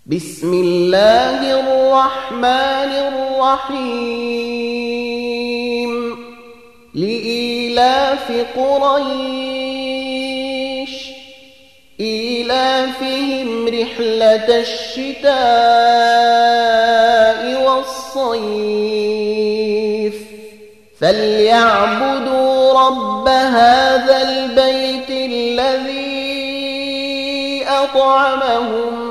بسم الله الرحمن الرحيم لإيلاف قريش إيلافهم رحلة الشتاء والصيف فليعبدوا رب هذا البيت الذي أطعمهم